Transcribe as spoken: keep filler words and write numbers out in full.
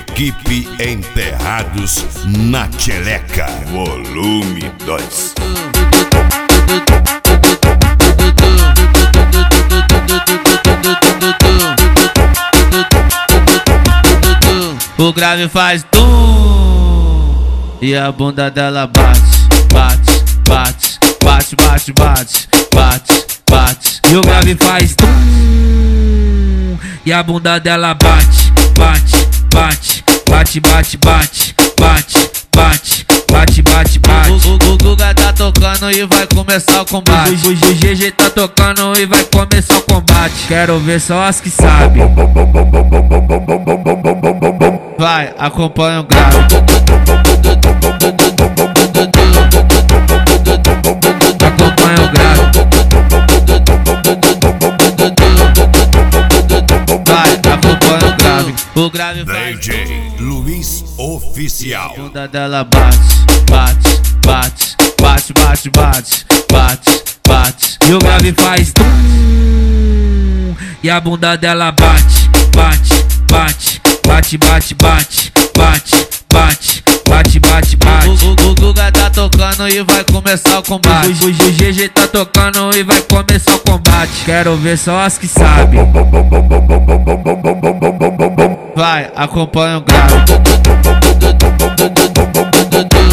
Equipe Enterrados na Tcheleca, volume dois. O grave faz tum e a bunda dela bate, bate, bate, bate, bate, bate, bate, bate. E o grave faz tum e a bunda dela bate, bate, bate, bate, bate, bate, bate, bate, bate, bate, bate. O, o, o Guga tá tocando e vai começar o combate. O, o G G tá tocando e vai começar o combate. Quero ver só as que sabem. Vai, acompanha o grave. Acompanha o grave. Vai, acompanha o grave. O grave vai. D J Luiz Oficial. A bunda dela bate, bate, bate, bate, bate, bate, bate, bate. E o grave faz tum e a bunda dela bate, bate, bate, bate, bate, bate, bate, bate, bate, bate, bate. O, o, o Guga tá tocando e vai começar o combate. O, o G G tá tocando e vai começar o combate. Quero ver só as que sabem. Vai, acompanha o grave.